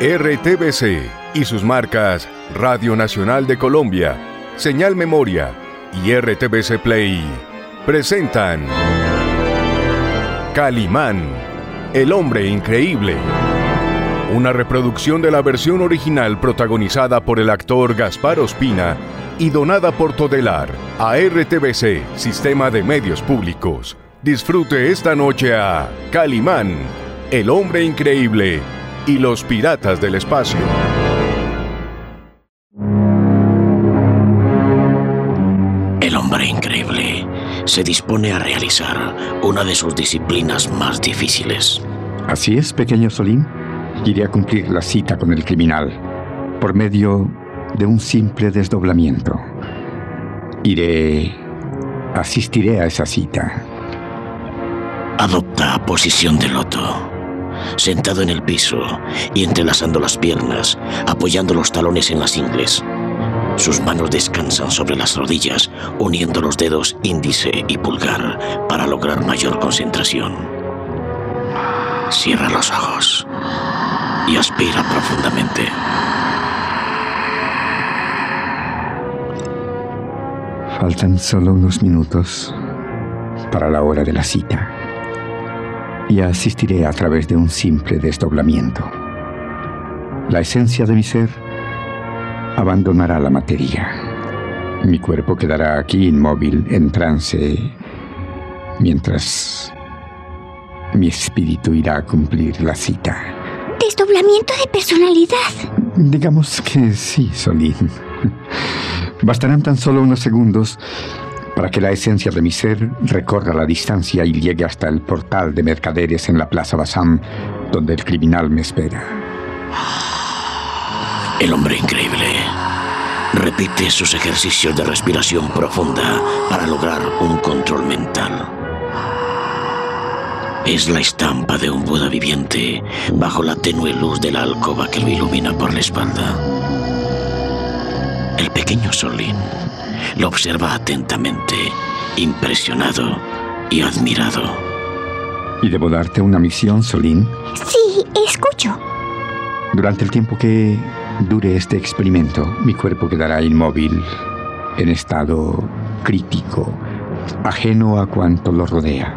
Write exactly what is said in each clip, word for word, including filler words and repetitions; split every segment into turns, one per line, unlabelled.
R T V C y sus marcas Radio Nacional de Colombia, Señal Memoria y R T V C Play presentan Calimán, el hombre increíble. Una reproducción de la versión original protagonizada por el actor Gaspar Ospina y donada por Todelar a R T V C, Sistema de Medios Públicos. Disfrute esta noche a Calimán, el hombre increíble y los piratas del espacio.
El hombre increíble se dispone a realizar una de sus disciplinas más difíciles.
Así es, pequeño Solín. Iré a cumplir la cita con el criminal por medio de un simple desdoblamiento. Iré... asistiré a esa cita.
Adopta posición de loto, sentado en el piso y entrelazando las piernas, apoyando los talones en las ingles. Sus manos descansan sobre las rodillas, uniendo los dedos índice y pulgar para lograr mayor concentración. Cierra los ojos y aspira profundamente.
Faltan solo unos minutos para la hora de la cita y asistiré a través de un simple desdoblamiento. La esencia de mi ser abandonará la materia. Mi cuerpo quedará aquí inmóvil, en trance, mientras mi espíritu irá a cumplir la cita.
¿Desdoblamiento de personalidad?
Digamos que sí, Solín. Bastarán tan solo unos segundos para que la esencia de mi ser recorra la distancia y llegue hasta el portal de mercaderes en la Plaza Bassam, donde el criminal me espera.
El hombre increíble repite sus ejercicios de respiración profunda para lograr un control mental. Es la estampa de un Buda viviente bajo la tenue luz de la alcoba que lo ilumina por la espalda. El pequeño Solín lo observa atentamente, impresionado y admirado.
¿Y debo darte una misión, Solín?
Sí, escucho.
Durante el tiempo que dure este experimento, mi cuerpo quedará inmóvil, en estado crítico, ajeno a cuanto lo rodea.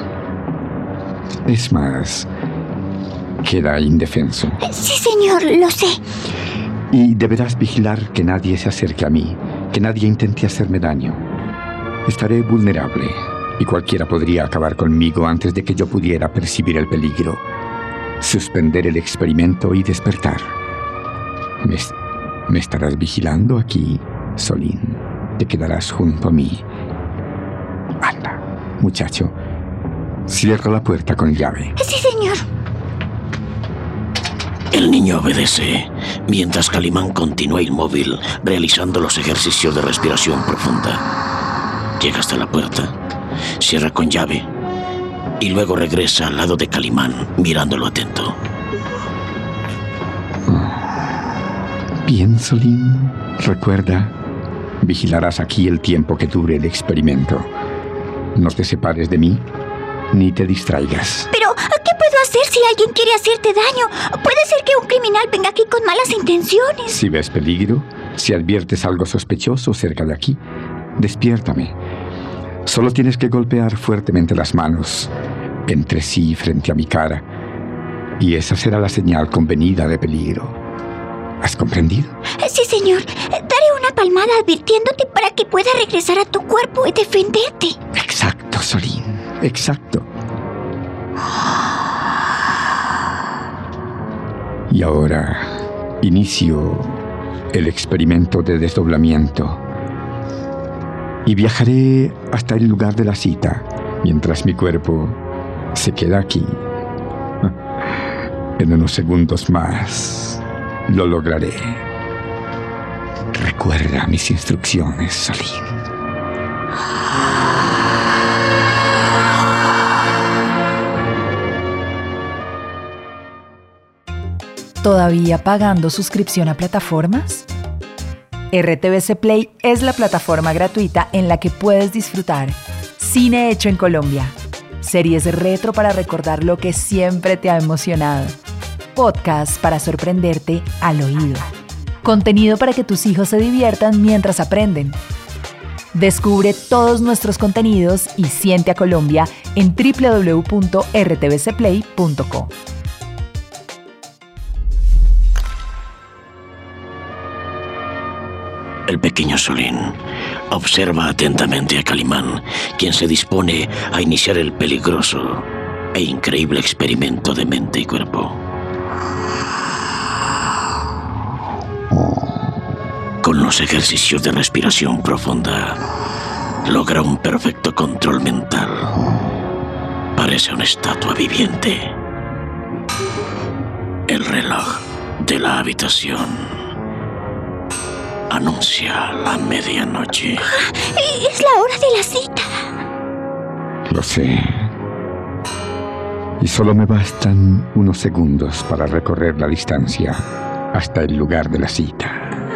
Es más, queda indefenso.
Sí, señor, lo sé.
Y deberás vigilar que nadie se acerque a mí, que nadie intente hacerme daño. Estaré vulnerable y cualquiera podría acabar conmigo antes de que yo pudiera percibir el peligro, suspender el experimento y despertar. Me, me estarás vigilando aquí, Solín. Te quedarás junto a mí. Anda, muchacho. Cierra la puerta con llave.
Sí, señor.
El niño obedece, mientras Calimán continúa inmóvil, realizando los ejercicios de respiración profunda. Llega hasta la puerta, cierra con llave y luego regresa al lado de Calimán, mirándolo atento.
Bien, Solín. Recuerda, vigilarás aquí el tiempo que dure el experimento. No te separes de mí, ni te distraigas.
Pero, ¿qué puedo hacer si alguien quiere hacerte daño? Puede ser que un criminal venga aquí con malas intenciones.
Si ves peligro, si adviertes algo sospechoso cerca de aquí, despiértame. Solo tienes que golpear fuertemente las manos entre sí frente a mi cara, y esa será la señal convenida de peligro. ¿Has comprendido?
Sí, señor. Daré una palmada advirtiéndote para que pueda regresar a tu cuerpo y defenderte.
Exacto, Solín. Exacto. Y ahora inicio el experimento de desdoblamiento y viajaré hasta el lugar de la cita mientras mi cuerpo se queda aquí. En unos segundos más lo lograré. Recuerda mis instrucciones, Solín.
¿Todavía pagando suscripción a plataformas? R T V C Play es la plataforma gratuita en la que puedes disfrutar cine hecho en Colombia, series retro para recordar lo que siempre te ha emocionado, podcast para sorprenderte al oído. Contenido para que tus hijos se diviertan mientras aprenden. Descubre todos nuestros contenidos y siente a Colombia en doble u doble u doble u punto r t v c play punto co.
El pequeño Solín observa atentamente a Calimán, quien se dispone a iniciar el peligroso e increíble experimento de mente y cuerpo. Con los ejercicios de respiración profunda, logra un perfecto control mental. Parece una estatua viviente. El reloj de la habitación anuncia la medianoche.
Es la hora de la cita.
Lo sé. Y solo me bastan unos segundos para recorrer la distancia hasta el lugar de la cita.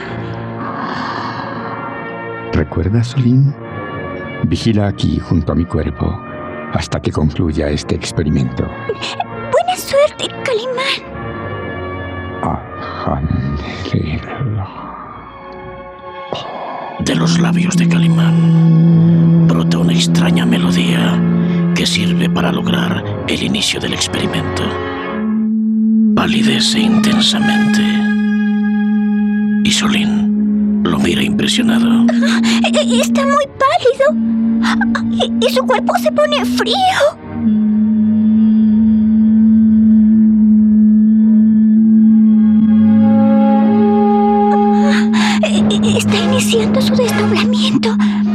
¿Recuerdas, Solín? Vigila aquí junto a mi cuerpo hasta que concluya este experimento.
Buena suerte, Calimán.
De los labios de Calimán brota una extraña melodía que sirve para lograr el inicio del experimento. Palidece intensamente y Solín lo mira impresionado.
Está muy pálido y su cuerpo se pone frío. Está iniciando su desdoblamiento.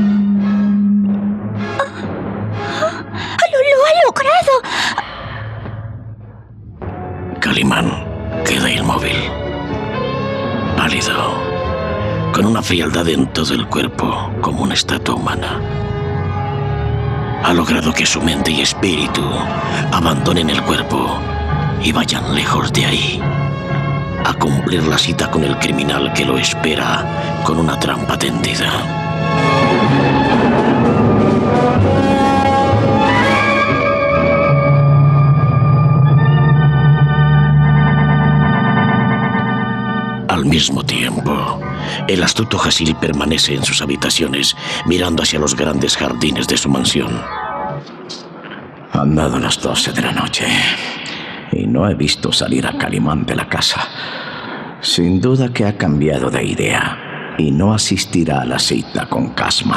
¡Lo, lo ha logrado!
Calimán queda inmóvil, pálido, con una frialdad en todo el cuerpo, como una estatua humana. Ha logrado que su mente y espíritu abandonen el cuerpo y vayan lejos de ahí, a cumplir la cita con el criminal que lo espera con una trampa tendida. Al mismo tiempo, el astuto Hasil permanece en sus habitaciones, mirando hacia los grandes jardines de su mansión.
Han dado las doce de la noche y no he visto salir a Calimán de la casa. Sin duda que ha cambiado de idea y no asistirá a la cita con Casmar.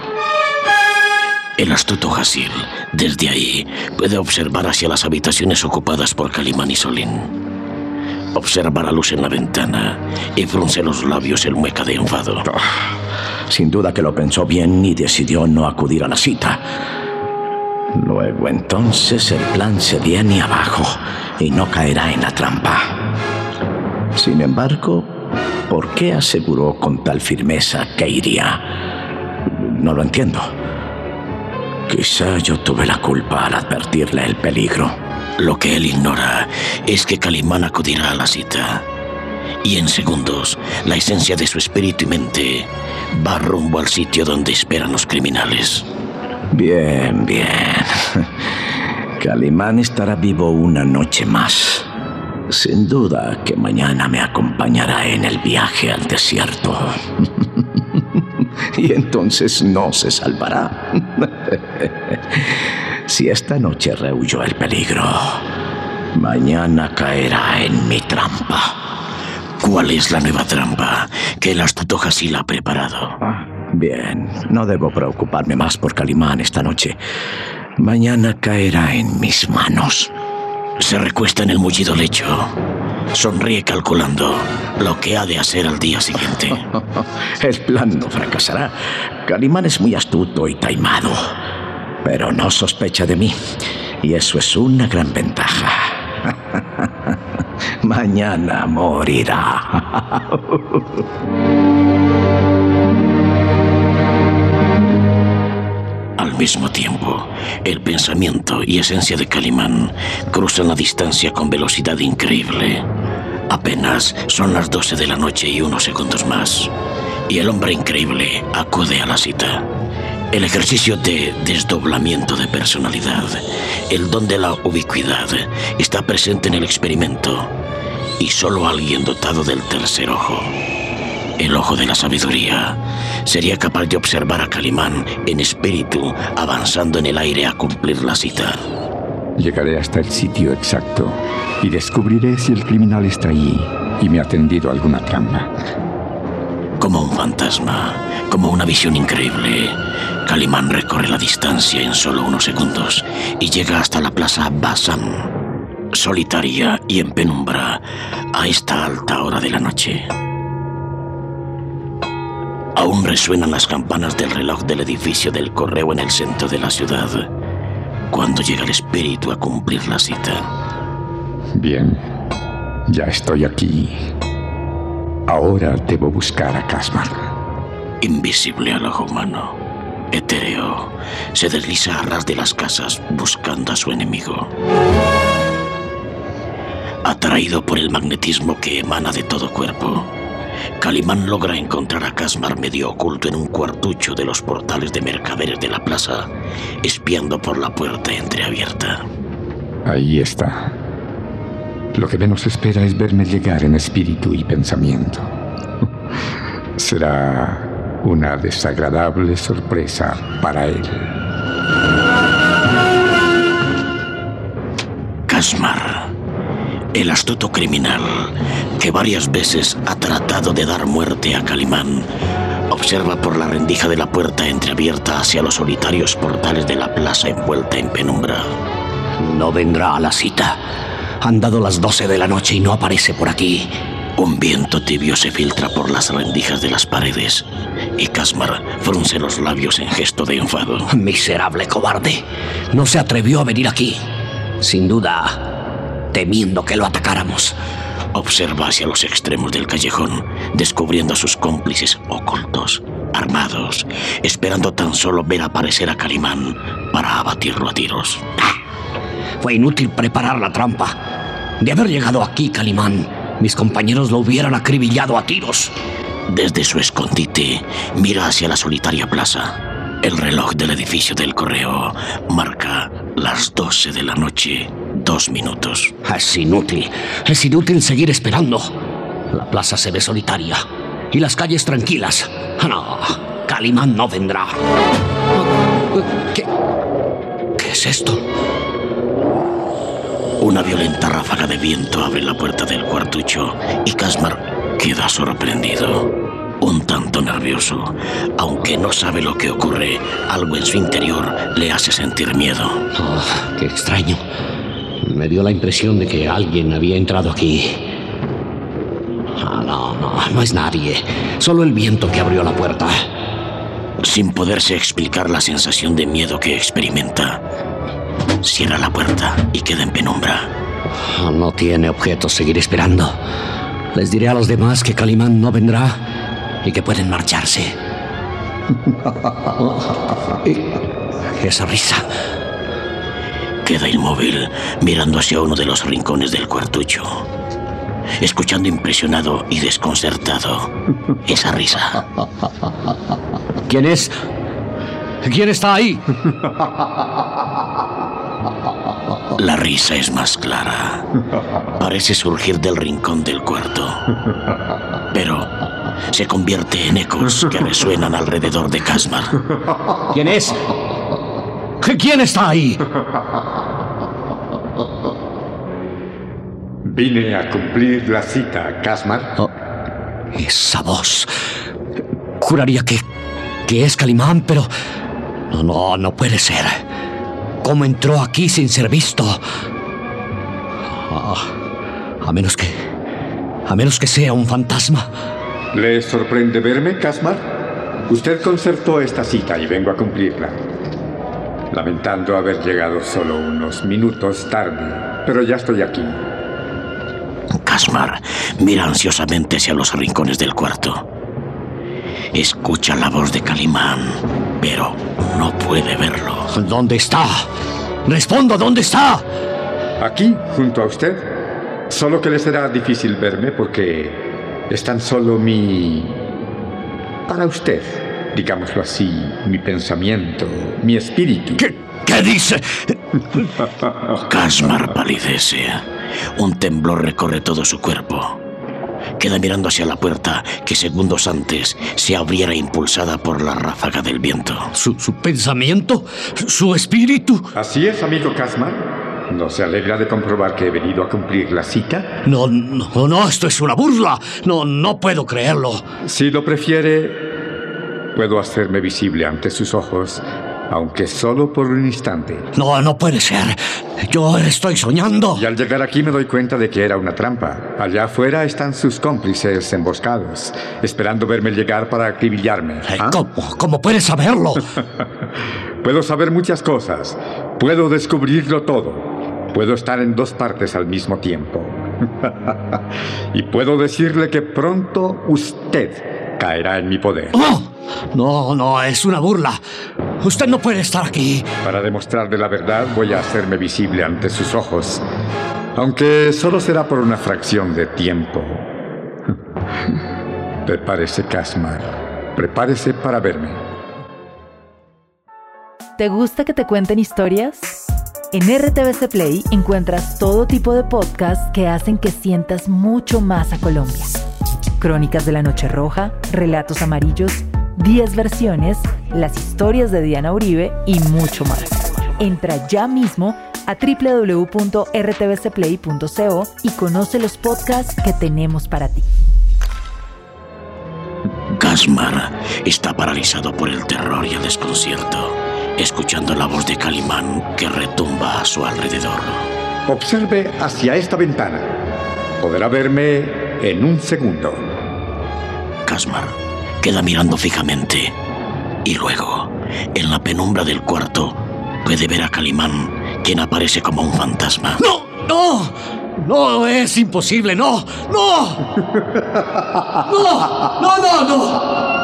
El astuto Hasil, desde ahí, puede observar hacia las habitaciones ocupadas por Calimán y Solín. Observa la luz en la ventana y frunce los labios en mueca de enfado.
Oh, sin duda que lo pensó bien y decidió no acudir a la cita. Luego entonces el plan se viene abajo y no caerá en la trampa. Sin embargo, ¿por qué aseguró con tal firmeza que iría? No lo entiendo. Quizá yo tuve la culpa al advertirle el peligro.
Lo que él ignora es que Calimán acudirá a la cita. Y en segundos, la esencia de su espíritu y mente va rumbo al sitio donde esperan los criminales.
Bien, bien. Calimán estará vivo una noche más. Sin duda que mañana me acompañará en el viaje al desierto. Y entonces no se salvará. Si esta noche rehuyó el peligro, mañana caerá en mi trampa.
¿Cuál es la nueva trampa que el astuto Hasil ha preparado?
Bien, no debo preocuparme más por Calimán esta noche. Mañana caerá en mis manos.
Se recuesta en el mullido lecho. Sonríe calculando lo que ha de hacer al día siguiente.
El plan no fracasará. Calimán es muy astuto y taimado, pero no sospecha de mí, y eso es una gran ventaja. Mañana morirá.
Al mismo tiempo, el pensamiento y esencia de Calimán cruzan la distancia con velocidad increíble. Apenas son las doce de la noche y unos segundos más, y el hombre increíble acude a la cita. El ejercicio de desdoblamiento de personalidad, el don de la ubicuidad, está presente en el experimento, y solo alguien dotado del tercer ojo, el ojo de la sabiduría, sería capaz de observar a Calimán en espíritu avanzando en el aire a cumplir la cita.
Llegaré hasta el sitio exacto y descubriré si el criminal está ahí y me ha tendido alguna trampa.
Como un fantasma, como una visión increíble, Calimán recorre la distancia en solo unos segundos y llega hasta la plaza Bassam, solitaria y en penumbra a esta alta hora de la noche. Aún resuenan las campanas del reloj del edificio del correo en el centro de la ciudad, cuando llega el espíritu a cumplir la cita.
Bien, ya estoy aquí. Ahora debo buscar a Casmar.
Invisible al ojo humano, etéreo, se desliza a ras de las casas buscando a su enemigo. Atraído por el magnetismo que emana de todo cuerpo, Calimán logra encontrar a Casmar medio oculto en un cuartucho de los portales de mercaderes de la plaza, espiando por la puerta entreabierta.
Ahí está. Lo que menos espera es verme llegar en espíritu y pensamiento. Será una desagradable sorpresa para él.
Casmar, el astuto criminal que varias veces ha tratado de dar muerte a Calimán, observa por la rendija de la puerta entreabierta hacia los solitarios portales de la plaza envuelta en penumbra.
No vendrá a la cita. Han dado las doce de la noche y no aparece por aquí.
Un viento tibio se filtra por las rendijas de las paredes y Casmar frunce los labios en gesto de enfado.
Miserable cobarde. No se atrevió a venir aquí. Sin duda, temiendo que lo atacáramos.
Observa hacia los extremos del callejón, descubriendo a sus cómplices ocultos, armados, esperando tan solo ver aparecer a Calimán para abatirlo a tiros.
Fue inútil preparar la trampa. De haber llegado aquí, Calimán, mis compañeros lo hubieran acribillado a tiros.
Desde su escondite, mira hacia la solitaria plaza. El reloj del edificio del correo marca las doce de la noche, dos minutos.
Es inútil. Es inútil seguir esperando. La plaza se ve solitaria y las calles tranquilas. No, Calimán no vendrá. ¿Qué? ¿Qué es esto?
Una violenta ráfaga de viento abre la puerta del cuartucho y Casmar queda sorprendido. Un tanto nervioso, aunque no sabe lo que ocurre, algo en su interior le hace sentir miedo.
Oh, qué extraño. Me dio la impresión de que alguien había entrado aquí. Ah, no, no, no es nadie. Solo el viento que abrió la puerta.
Sin poderse explicar la sensación de miedo que experimenta, cierra la puerta y queda en penumbra.
Oh, no tiene objeto seguir esperando. Les diré a los demás que Calimán no vendrá y que pueden marcharse. Esa risa.
Queda inmóvil, mirando hacia uno de los rincones del cuartucho, escuchando impresionado y desconcertado esa risa.
¿Quién es? ¿Quién está ahí?
La risa es más clara. Parece surgir del rincón del cuarto, pero se convierte en ecos que resuenan alrededor de Casmar.
¿Quién es? ¿Quién está ahí?
Vine a cumplir la cita, Casmar.
Oh, esa voz. Juraría que, que es Calimán, pero... No, no, no puede ser. ¿Cómo entró aquí sin ser visto? Oh, a menos que... A menos que sea un fantasma.
¿Le sorprende verme, Casmar? Usted concertó esta cita y vengo a cumplirla. Lamentando haber llegado solo unos minutos tarde, pero ya estoy aquí.
Casmar mira ansiosamente hacia los rincones del cuarto. Escucha la voz de Calimán, pero no puede verlo.
¿Dónde está? ¡Respondo! ¿Dónde está?
Aquí, junto a usted. Solo que le será difícil verme porque es tan solo mi... Para usted, digámoslo así, mi pensamiento, mi espíritu.
¿Qué, qué dice?
Casmar palidece. Un temblor recorre todo su cuerpo. Queda mirando hacia la puerta que segundos antes se abriera impulsada por la ráfaga del viento.
¿Su, su pensamiento? ¿Su espíritu?
Así es, amigo Casmar. ¿No se alegra de comprobar que he venido a cumplir la cita?
No, no, no, esto es una burla. No, no puedo creerlo.
Si lo prefiere, puedo hacerme visible ante sus ojos, aunque solo por un instante.
No, no puede ser. Yo estoy soñando.
Y al llegar aquí me doy cuenta de que era una trampa. Allá afuera están sus cómplices emboscados, esperando verme llegar para acribillarme.
¿Ah? ¿Cómo? ¿Cómo puedes saberlo?
Puedo saber muchas cosas. Puedo descubrirlo todo. Puedo estar en dos partes al mismo tiempo. Y puedo decirle que pronto usted caerá en mi poder.
¡Oh! No, no, es una burla. Usted no puede estar aquí.
Para demostrarle la verdad, voy a hacerme visible ante sus ojos, aunque solo será por una fracción de tiempo. Prepárese, Casmar. Prepárese para verme.
¿Te gusta que te cuenten historias? En R T V C Play encuentras todo tipo de podcasts que hacen que sientas mucho más a Colombia. Crónicas de la Noche Roja, Relatos Amarillos, diez versiones, las historias de Diana Uribe y mucho más. Entra ya mismo a doble u doble u doble u punto r t v c play punto co y conoce los podcasts que tenemos para ti.
Casmar está paralizado por el terror y el desconcierto, escuchando la voz de Calimán que retumba a su alrededor.
Observe hacia esta ventana. Podrá verme en un segundo.
Casmar queda mirando fijamente y luego, en la penumbra del cuarto, puede ver a Calimán, quien aparece como un fantasma.
¡No! ¡No! ¡No! ¡Es imposible! ¡No! ¡No! ¡No! ¡No, no, no!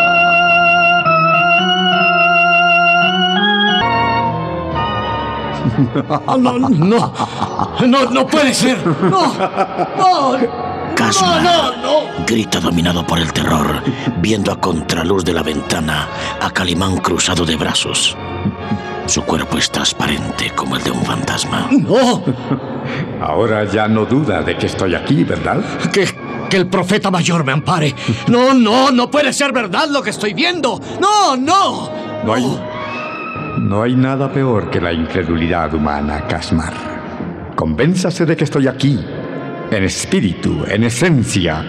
No, no, no, no, no puede ser. No, no.
Casmar
no, no, no.
grita dominado por el terror, viendo a contraluz de la ventana a Calimán cruzado de brazos. Su cuerpo es transparente como el de un fantasma.
No.
Ahora ya no duda de que estoy aquí, ¿verdad?
Que, que el profeta mayor me ampare. No, no, no puede ser verdad lo que estoy viendo. No, no.
No hay... No hay nada peor que la incredulidad humana, Casmar. Convénzase de que estoy aquí, en espíritu, en esencia.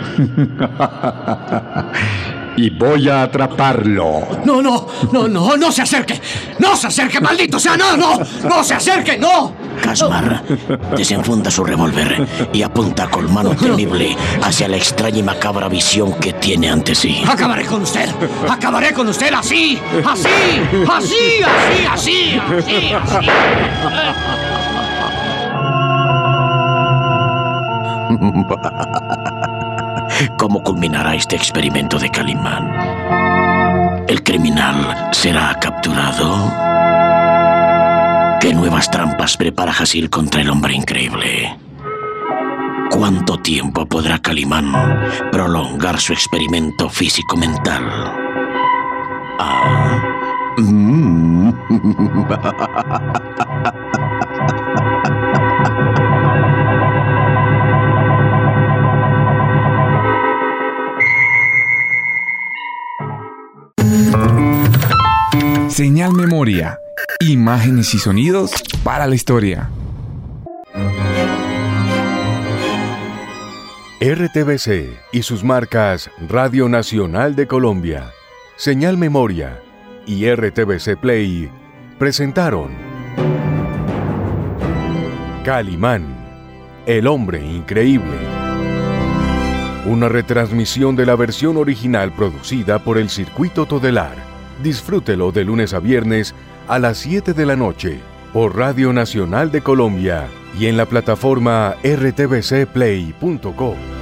Y voy a atraparlo.
No, no, no, no, no se acerque. No se acerque, maldito sea, no, no, no se acerque, no.
Casmar desenfunda su revólver y apunta con mano temible hacia la extraña y macabra visión que tiene ante sí.
Acabaré con usted, acabaré con usted así, así, así, así, así, así, así.
¿Cómo culminará este experimento de Calimán? ¿El criminal será capturado? ¿Qué nuevas trampas prepara Hasil contra el hombre increíble? ¿Cuánto tiempo podrá Calimán prolongar su experimento físico-mental? Ah. Mm.
Señal Memoria. Imágenes y sonidos para la historia.
R T V C y sus marcas Radio Nacional de Colombia, Señal Memoria y R T V C Play presentaron Calimán, el hombre increíble. Una retransmisión de la versión original producida por el Circuito Todelar. Disfrútelo de lunes a viernes a las siete de la noche por Radio Nacional de Colombia y en la plataforma r t v c play punto co.